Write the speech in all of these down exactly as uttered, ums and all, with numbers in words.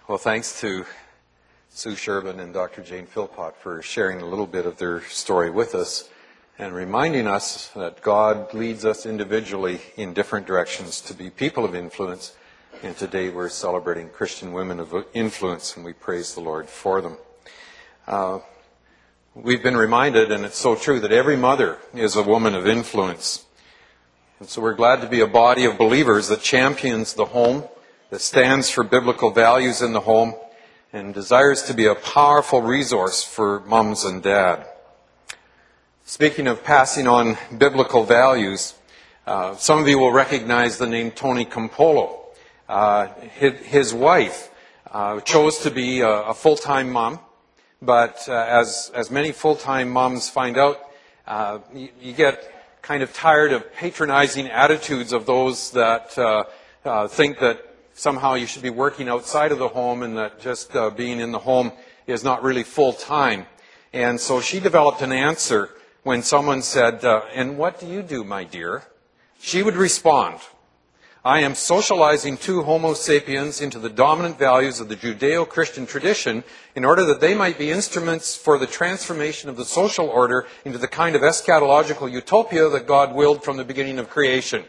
Well, thanks to Sue Sherman and Doctor Jane Philpott for sharing a little bit of their story with us and reminding us that God leads us individually in different directions to be people of influence. And today we're celebrating Christian women of influence, and we praise the Lord for them. Uh, we've been reminded, and it's so true, that every mother is a woman of influence. And so we're glad to be a body of believers that champions the home, that stands for biblical values in the home, and desires to be a powerful resource for mums and dad. Speaking of passing on biblical values, uh, some of you will recognize the name Tony Campolo. Uh, his, his wife uh, chose to be a, a full-time mom, but uh, as, as many full-time moms find out, uh, you, you get kind of tired of patronizing attitudes of those that uh, uh, think that somehow you should be working outside of the home and that just uh, being in the home is not really full-time. And so she developed an answer when someone said, uh, and what do you do, my dear? She would respond, I am socializing two Homo sapiens into the dominant values of the Judeo-Christian tradition in order that they might be instruments for the transformation of the social order into the kind of eschatological utopia that God willed from the beginning of creation.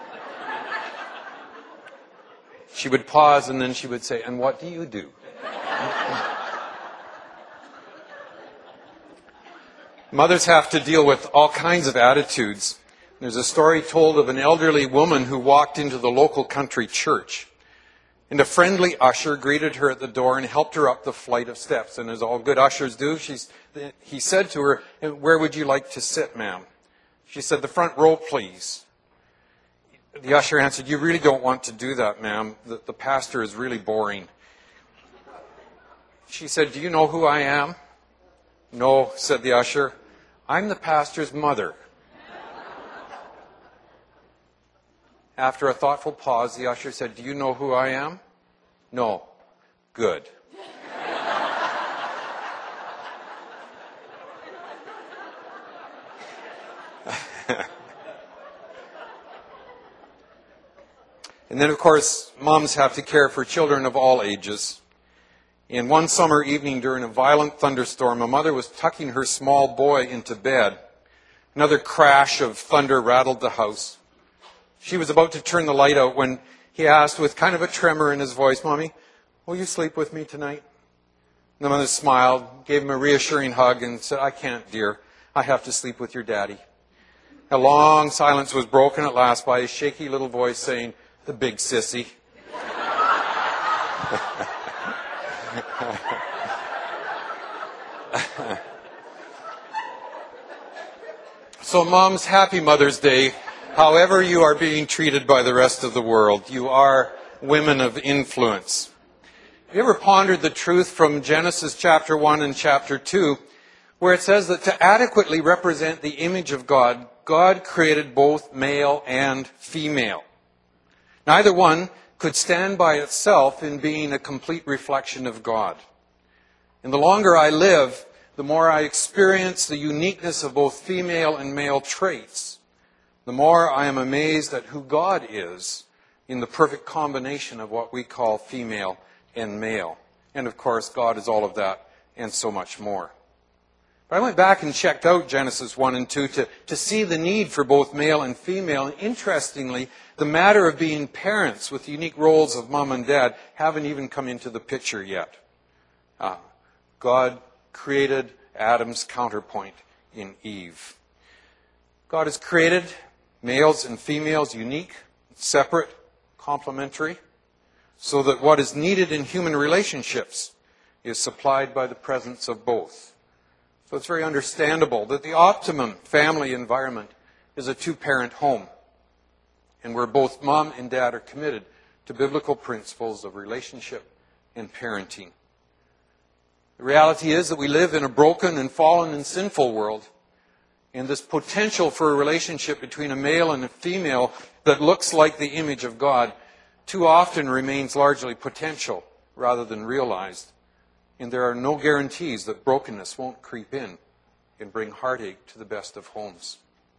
She would pause and then she would say, and what do you do? Mothers have to deal with all kinds of attitudes. There's a story told of an elderly woman who walked into the local country church. And a friendly usher greeted her at the door and helped her up the flight of steps. And as all good ushers do, she's, he said to her, where would you like to sit, ma'am? She said, the front row, please. The usher answered, you really don't want to do that, ma'am. The, the pastor is really boring. She said, do you know who I am? No, said the usher. I'm the pastor's mother. After a thoughtful pause, the usher said, do you know who I am? No. Good. And then, of course, moms have to care for children of all ages. In one summer evening during a violent thunderstorm, a mother was tucking her small boy into bed. Another crash of thunder rattled the house. She was about to turn the light out when he asked with kind of a tremor in his voice, Mommy, will you sleep with me tonight? And the mother smiled, gave him a reassuring hug, and said, I can't, dear. I have to sleep with your daddy. A long silence was broken at last by a shaky little voice saying, the big sissy. So, moms, happy Mother's Day. However you are being treated by the rest of the world, you are women of influence. Have you ever pondered the truth from Genesis chapter one and chapter two, where it says that to adequately represent the image of God, God created both male and female. Neither one could stand by itself in being a complete reflection of God. And the longer I live, the more I experience the uniqueness of both female and male traits, the more I am amazed at who God is in the perfect combination of what we call female and male. And of course, God is all of that and so much more. But I went back and checked out Genesis one and two to, to see the need for both male and female. And interestingly, the matter of being parents with unique roles of mom and dad haven't even come into the picture yet. Uh, God created Adam's counterpoint in Eve. God has created males and females unique, separate, complementary, so that what is needed in human relationships is supplied by the presence of both. So it's very understandable that the optimum family environment is a two-parent home, and where both mom and dad are committed to biblical principles of relationship and parenting. The reality is that we live in a broken and fallen and sinful world, and this potential for a relationship between a male and a female that looks like the image of God too often remains largely potential rather than realized. And there are no guarantees that brokenness won't creep in and bring heartache to the best of homes.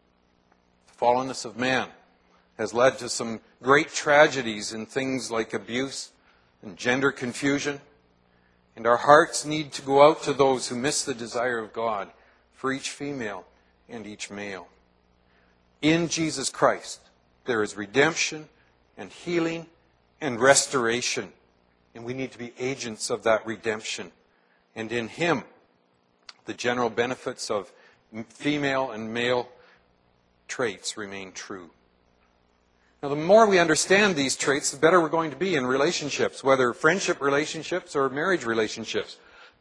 The fallenness of man has led to some great tragedies in things like abuse and gender confusion And our hearts need to go out to those who miss the desire of God for each female and each male. In Jesus Christ, there is redemption and healing and restoration. And we need to be agents of that redemption. And in Him, the general benefits of female and male traits remain true. Now, the more we understand these traits, the better we're going to be in relationships, whether friendship relationships or marriage relationships.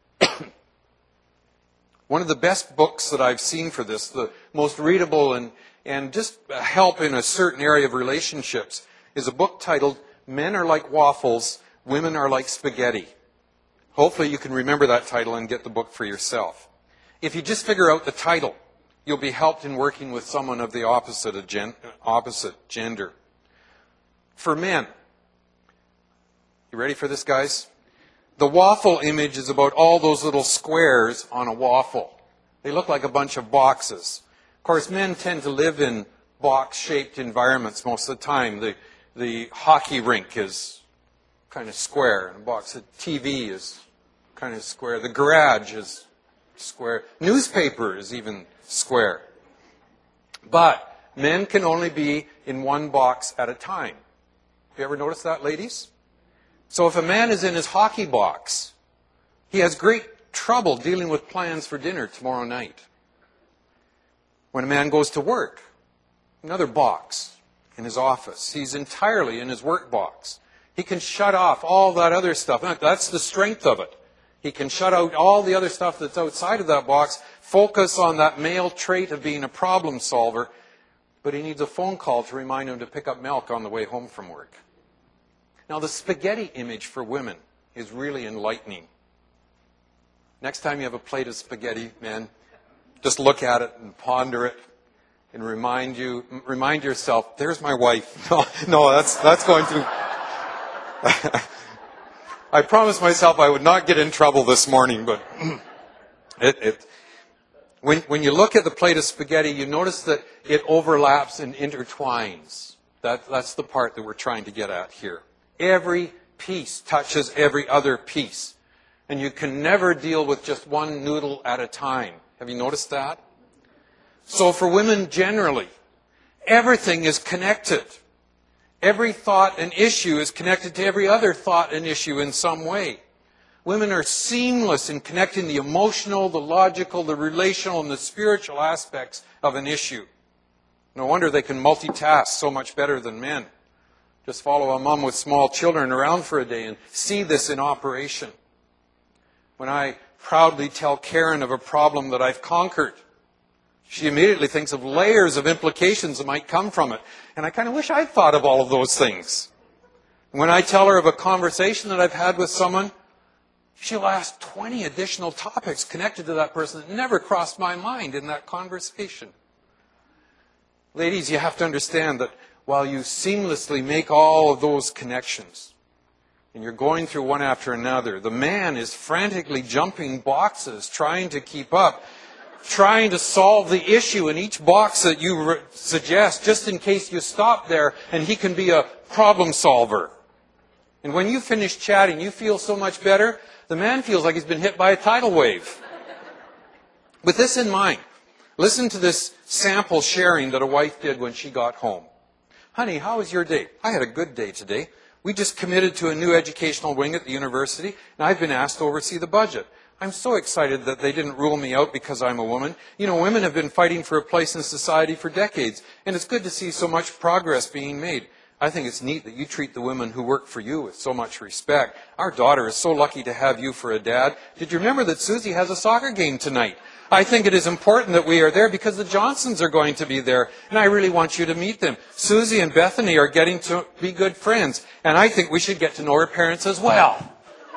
One of the best books that I've seen for this, the most readable and, and just help in a certain area of relationships, is a book titled Men Are Like Waffles, Women Are Like Spaghetti. Hopefully you can remember that title and get the book for yourself. If you just figure out the title, you'll be helped in working with someone of the opposite, of gen, opposite gender. For men, you ready for this, guys? The waffle image is about all those little squares on a waffle. They look like a bunch of boxes. Of course, men tend to live in box-shaped environments most of the time. The, the hockey rink is kind of square, and a box of T V is kind of square. The garage is square. Newspaper is even square. But men can only be in one box at a time. Have you ever noticed that, ladies? So if a man is in his hockey box, he has great trouble dealing with plans for dinner tomorrow night. When a man goes to work, another box in his office, he's entirely in his work box. He can shut off all that other stuff. That's the strength of it. He can shut out all the other stuff that's outside of that box, focus on that male trait of being a problem solver, but he needs a phone call to remind him to pick up milk on the way home from work. Now, the spaghetti image for women is really enlightening. Next time you have a plate of spaghetti, men, just look at it and ponder it and remind you, remind yourself, there's my wife. No, no, that's that's going to... I promised myself I would not get in trouble this morning, but it, it, when, when you look at the plate of spaghetti, you notice that it overlaps and intertwines. That, that's the part that we're trying to get at here. Every piece touches every other piece. And you can never deal with just one noodle at a time. Have you noticed that? So for women generally, everything is connected. Every thought and issue is connected to every other thought and issue in some way. Women are seamless in connecting the emotional, the logical, the relational, and the spiritual aspects of an issue. No wonder they can multitask so much better than men. Just follow a mom with small children around for a day and see this in operation. When I proudly tell Karen of a problem that I've conquered, she immediately thinks of layers of implications that might come from it. And I kind of wish I'd thought of all of those things. When I tell her of a conversation that I've had with someone, she'll ask twenty additional topics connected to that person that never crossed my mind in that conversation. Ladies, you have to understand that while you seamlessly make all of those connections, and you're going through one after another, the man is frantically jumping boxes, trying to keep up, trying to solve the issue in each box that you re- suggest, just in case you stop there, and he can be a problem solver. And when you finish chatting, you feel so much better, the man feels like he's been hit by a tidal wave. With this in mind, listen to this sample sharing that a wife did when she got home. Honey, how was your day? I had a good day today. We just committed to a new educational wing at the university, and I've been asked to oversee the budget. I'm so excited that they didn't rule me out because I'm a woman. You know, women have been fighting for a place in society for decades, and it's good to see so much progress being made. I think it's neat that you treat the women who work for you with so much respect. Our daughter is so lucky to have you for a dad. Did you remember that Susie has a soccer game tonight? I think it is important that we are there because the Johnsons are going to be there, and I really want you to meet them. Susie and Bethany are getting to be good friends, and I think we should get to know her parents as well.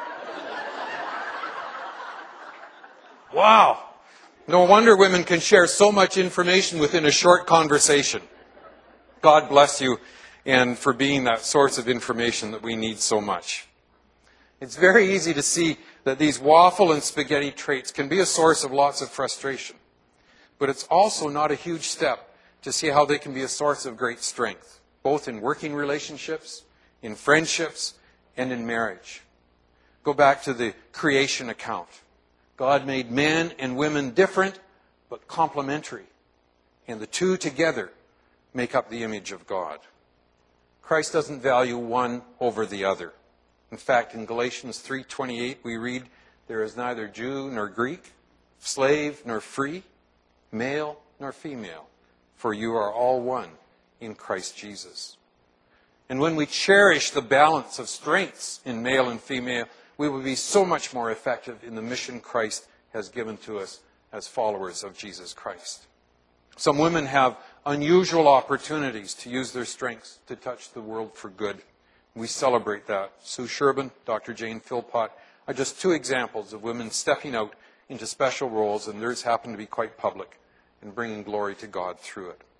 Wow. No wonder women can share so much information within a short conversation. God bless you and for being that source of information that we need so much. It's very easy to see that these waffle and spaghetti traits can be a source of lots of frustration. But it's also not a huge step to see how they can be a source of great strength, both in working relationships, in friendships, and in marriage. Go back to the creation account. God made men and women different, but complementary. And the two together make up the image of God. Christ doesn't value one over the other. In fact, in Galatians three twenty-eight, we read, there is neither Jew nor Greek, slave nor free, male nor female, for you are all one in Christ Jesus. And when we cherish the balance of strengths in male and female, we will be so much more effective in the mission Christ has given to us as followers of Jesus Christ. Some women have unusual opportunities to use their strengths to touch the world for good. We celebrate that. Sue Sherbin, Doctor Jane Philpott are just two examples of women stepping out into special roles, and theirs happen to be quite public, and bringing glory to God through it.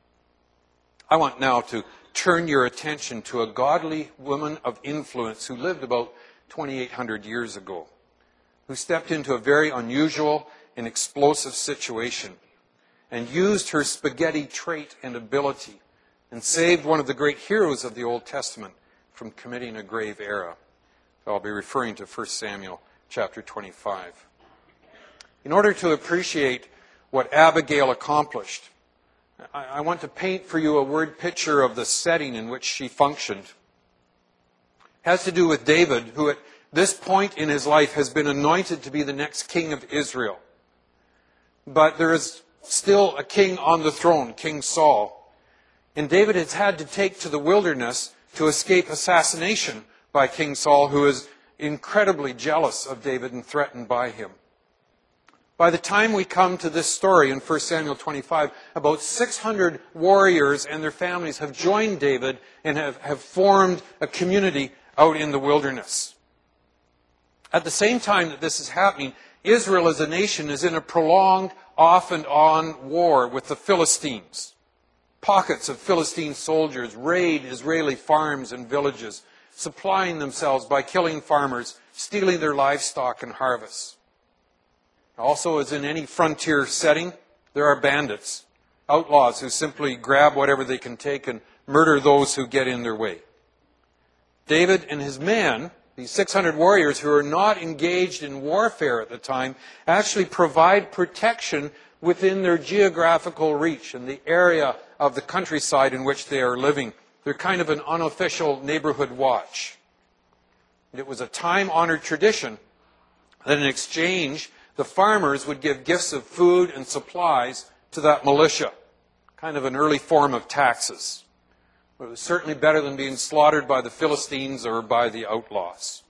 I want now to turn your attention to a godly woman of influence who lived about twenty-eight hundred years ago, who stepped into a very unusual and explosive situation and used her spaghetti trait and ability and saved one of the great heroes of the Old Testament from committing a grave error. I'll be referring to First Samuel chapter twenty-five. In order to appreciate what Abigail accomplished, I want to paint for you a word picture of the setting in which she functioned. It has to do with David, who at this point in his life has been anointed to be the next king of Israel. But there is still a king on the throne, King Saul. And David has had to take to the wilderness to escape assassination by King Saul, who is incredibly jealous of David and threatened by him. By the time we come to this story in First Samuel twenty-five, about six hundred warriors and their families have joined David and have, have formed a community out in the wilderness. At the same time that this is happening, Israel as a nation is in a prolonged, off and on war with the Philistines. Pockets of Philistine soldiers raid Israeli farms and villages, supplying themselves by killing farmers, stealing their livestock and harvests. Also, as in any frontier setting, there are bandits, outlaws who simply grab whatever they can take and murder those who get in their way. David and his men, these six hundred warriors who are not engaged in warfare at the time, actually provide protection within their geographical reach and the area of the countryside in which they are living. They're kind of an unofficial neighborhood watch. It was a time-honored tradition that in exchange, the farmers would give gifts of food and supplies to that militia, kind of an early form of taxes. But it was certainly better than being slaughtered by the Philistines or by the outlaws.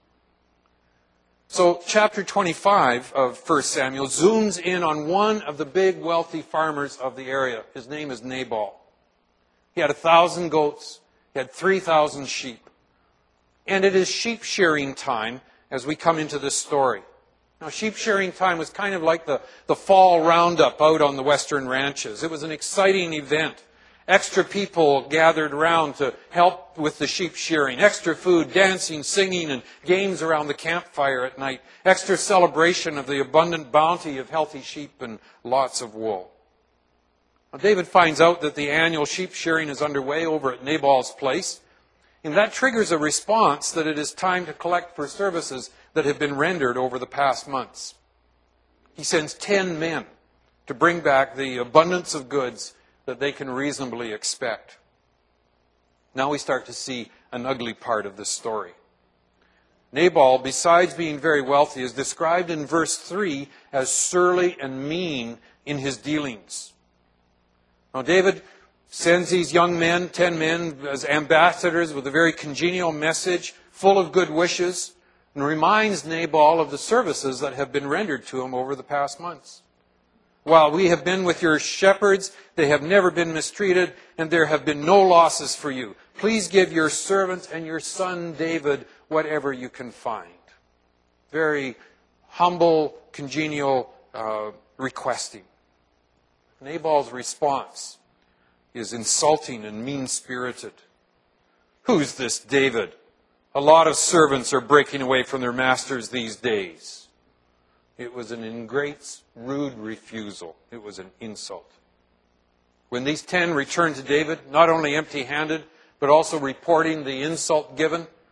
So chapter twenty-five of First Samuel zooms in on one of the big wealthy farmers of the area. His name is Nabal. He had a thousand goats. He had three thousand sheep. And it is sheep shearing time as we come into this story. Now, sheep shearing time was kind of like the, the fall roundup out on the western ranches. It was an exciting event. Extra people gathered around to help with the sheep shearing. Extra food, dancing, singing, and games around the campfire at night. Extra celebration of the abundant bounty of healthy sheep and lots of wool. Now, David finds out that the annual sheep shearing is underway over at Nabal's place. And that triggers a response that it is time to collect for services that have been rendered over the past months. He sends ten men to bring back the abundance of goods that they can reasonably expect. Now we start to see an ugly part of this story. Nabal, besides being very wealthy, is described in verse three as surly and mean in his dealings. Now David sends these young men, ten men, as ambassadors with a very congenial message, full of good wishes, and reminds Nabal of the services that have been rendered to him over the past months. While we have been with your shepherds, they have never been mistreated, and there have been no losses for you. Please give your servant and your son David whatever you can find. Very humble, congenial uh, requesting. Nabal's response is insulting and mean-spirited. Who's this David? A lot of servants are breaking away from their masters these days. It was an ingrate's rude refusal. It was an insult. When these ten returned to David, not only empty-handed, but also reporting the insult given,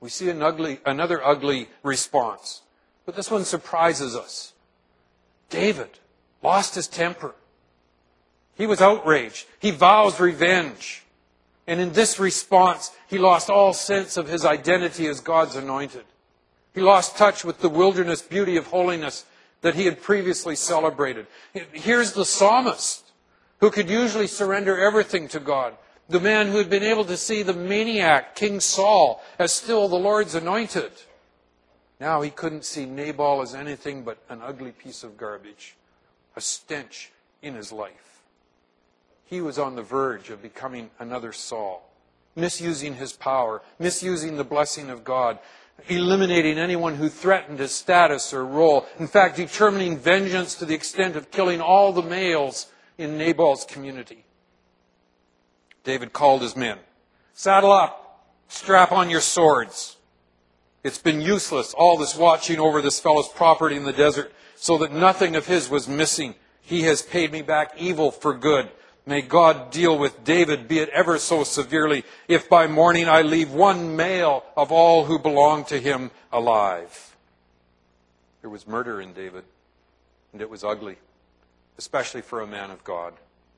We see an ugly, another ugly response. But this one surprises us. David lost his temper. He was outraged. He vows revenge. And in this response, he lost all sense of his identity as God's anointed. He lost touch with the wilderness beauty of holiness that he had previously celebrated. Here's the psalmist, who could usually surrender everything to God. The man who had been able to see the maniac, King Saul, as still the Lord's anointed. Now he couldn't see Nabal as anything but an ugly piece of garbage, a stench in his life. He was on the verge of becoming another Saul, misusing his power, misusing the blessing of God, eliminating anyone who threatened his status or role. In fact, determining vengeance to the extent of killing all the males in Nabal's community. David called his men. Saddle up, strap on your swords. It's been useless, all this watching over this fellow's property in the desert, so that nothing of his was missing. He has paid me back evil for good. May God deal with David, be it ever so severely, if by morning I leave one male of all who belong to him alive. There was murder in David, and it was ugly, especially for a man of God.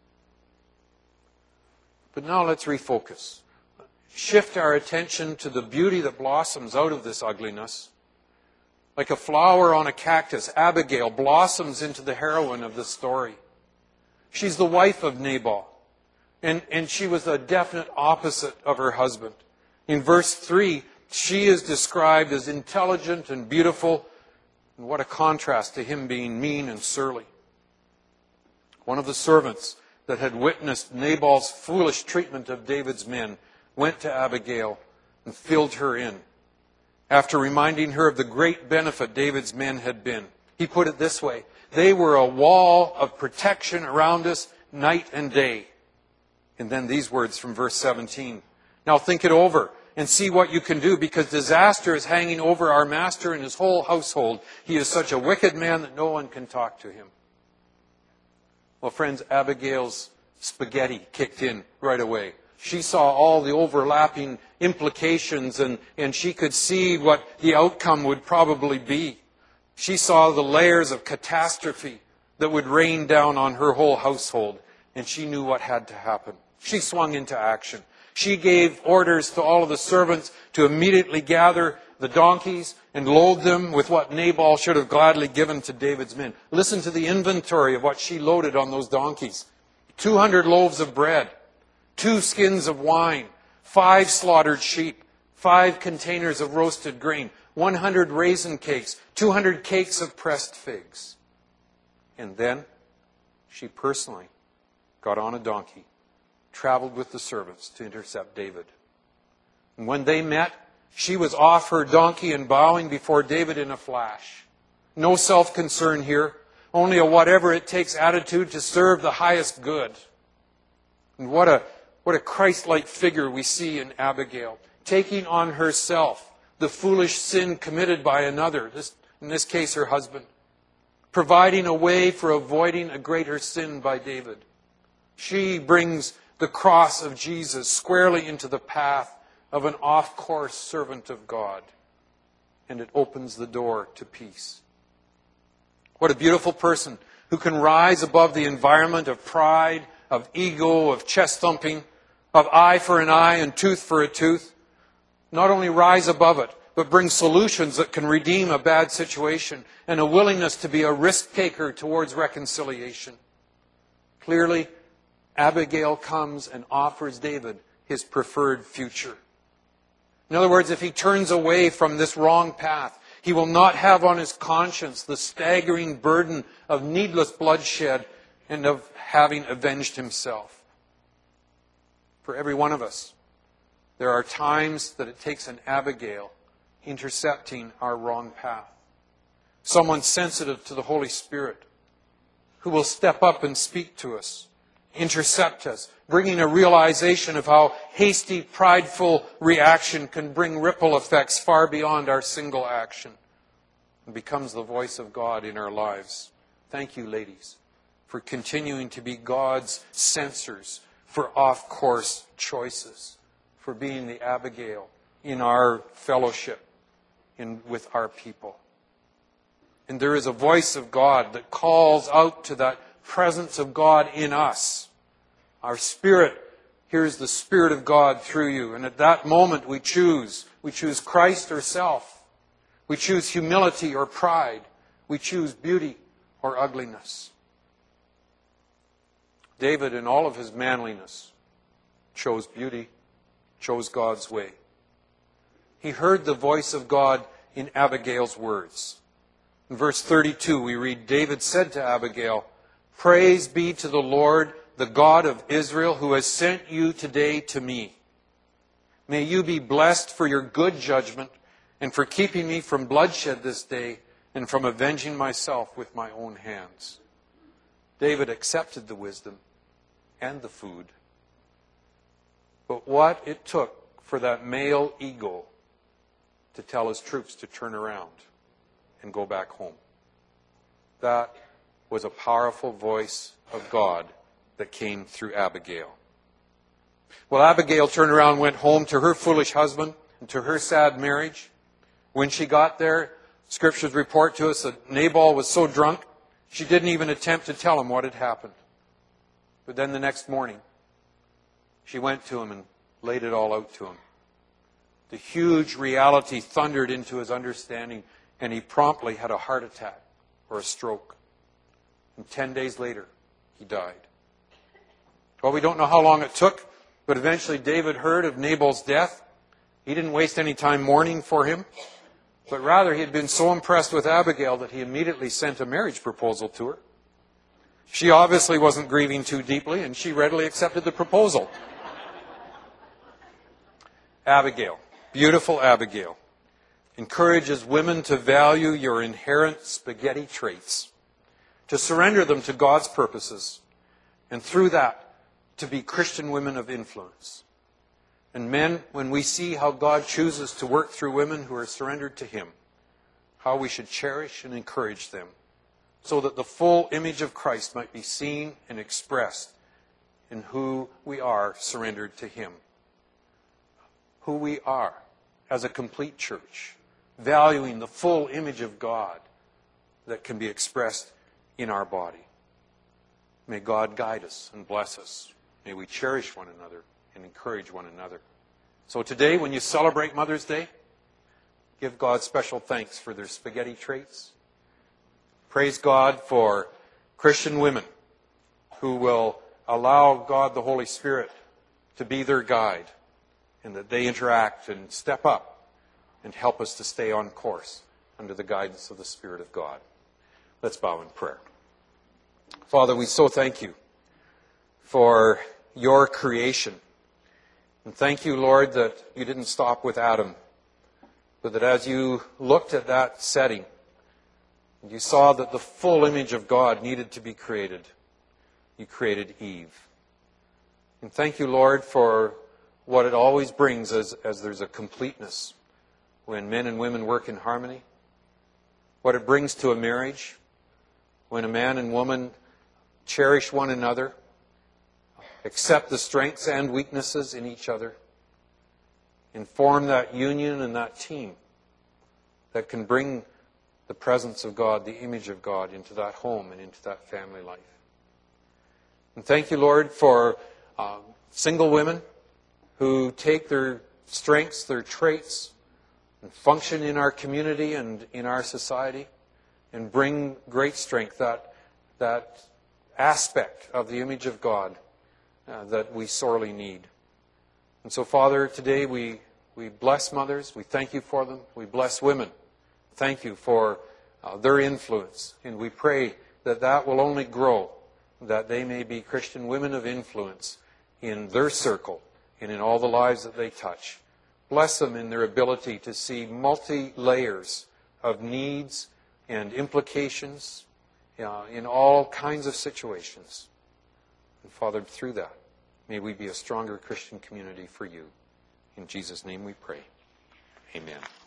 But now let's refocus. Shift our attention to the beauty that blossoms out of this ugliness. Like a flower on a cactus, Abigail blossoms into the heroine of the story. She's the wife of Nabal, and, and she was a definite opposite of her husband. In verse three, she is described as intelligent and beautiful, and what a contrast to him being mean and surly. One of the servants that had witnessed Nabal's foolish treatment of David's men went to Abigail and filled her in. After reminding her of the great benefit David's men had been, he put it this way: they were a wall of protection around us night and day. And then these words from verse seventeen. Now think it over and see what you can do, because disaster is hanging over our master and his whole household. He is such a wicked man that no one can talk to him. Well, friends, Abigail's spaghetti kicked in right away. She saw all the overlapping implications, and, and she could see what the outcome would probably be. She saw the layers of catastrophe that would rain down on her whole household, and she knew what had to happen. She swung into action. She gave orders to all of the servants to immediately gather the donkeys and load them with what Nabal should have gladly given to David's men. Listen to the inventory of what she loaded on those donkeys. two hundred loaves of bread, two skins of wine, five slaughtered sheep, five containers of roasted grain, one hundred raisin cakes, two hundred cakes of pressed figs. And then she personally got on a donkey, traveled with the servants to intercept David. And when they met, she was off her donkey and bowing before David in a flash. No self-concern here, only a whatever-it-takes attitude to serve the highest good. And what a, what a Christ-like figure we see in Abigail, taking on herself the foolish sin committed by another, this, in this case her husband, providing a way for avoiding a greater sin by David. She brings the cross of Jesus squarely into the path of an off-course servant of God, and it opens the door to peace. What a beautiful person who can rise above the environment of pride, of ego, of chest thumping, of eye for an eye and tooth for a tooth. Not only rise above it, but bring solutions that can redeem a bad situation, and a willingness to be a risk taker towards reconciliation. Clearly, Abigail comes and offers David his preferred future. In other words, if he turns away from this wrong path, he will not have on his conscience the staggering burden of needless bloodshed and of having avenged himself. For every one of us, there are times that it takes an Abigail intercepting our wrong path. Someone sensitive to the Holy Spirit who will step up and speak to us, intercept us, bringing a realization of how hasty, prideful reaction can bring ripple effects far beyond our single action, and becomes the voice of God in our lives. Thank you, ladies, for continuing to be God's censors for off-course choices, for being the Abigail in our fellowship, in, with our people. And there is a voice of God that calls out to that presence of God in us. Our spirit hears the Spirit of God through you. And at that moment we choose. We choose Christ or self. We choose humility or pride. We choose beauty or ugliness. David, in all of his manliness, chose beauty, chose God's way. He heard the voice of God in Abigail's words. In verse thirty-two, we read, David said to Abigail, "Praise be to the Lord, the God of Israel, who has sent you today to me. May you be blessed for your good judgment and for keeping me from bloodshed this day and from avenging myself with my own hands." David accepted the wisdom and the food. But what it took for that male ego to tell his troops to turn around and go back home. That was a powerful voice of God that came through Abigail. Well, Abigail turned around and went home to her foolish husband and to her sad marriage. When she got there, Scriptures report to us that Nabal was so drunk, she didn't even attempt to tell him what had happened. But then the next morning, she went to him and laid it all out to him. The huge reality thundered into his understanding, and he promptly had a heart attack or a stroke. And ten days later, he died. Well, we don't know how long it took, but eventually David heard of Nabal's death. He didn't waste any time mourning for him, but rather he had been so impressed with Abigail that he immediately sent a marriage proposal to her. She obviously wasn't grieving too deeply, and she readily accepted the proposal. Abigail, beautiful Abigail, encourages women to value your inherent spaghetti traits, to surrender them to God's purposes, and through that, to be Christian women of influence. And men, when we see how God chooses to work through women who are surrendered to Him, how we should cherish and encourage them, so that the full image of Christ might be seen and expressed in who we are surrendered to Him. Who we are as a complete church, valuing the full image of God that can be expressed in our body. May God guide us and bless us. May we cherish one another and encourage one another. So today, when you celebrate Mother's Day, give God special thanks for their spaghetti traits. Praise God for Christian women who will allow God the Holy Spirit to be their guide, and that they interact and step up and help us to stay on course under the guidance of the Spirit of God. Let's bow in prayer. Father, we so thank you for your creation. And thank you, Lord, that you didn't stop with Adam, but that as you looked at that setting, you saw that the full image of God needed to be created. You created Eve. And thank you, Lord, for what it always brings as, as there's a completeness when men and women work in harmony. What it brings to a marriage when a man and woman cherish one another, accept the strengths and weaknesses in each other, and form that union and that team that can bring the presence of God, the image of God, into that home and into that family life. And thank you, Lord, for uh, single women who take their strengths, their traits, and function in our community and in our society, and bring great strength, that, that aspect of the image of God uh, that we sorely need. And so, Father, today we, we bless mothers. We thank you for them. We bless women. Thank you for uh, their influence. And we pray that that will only grow, that they may be Christian women of influence in their circle and in all the lives that they touch. Bless them in their ability to see multi-layers of needs and implications uh, in all kinds of situations. And Father, through that, may we be a stronger Christian community for you. In Jesus' name we pray. Amen.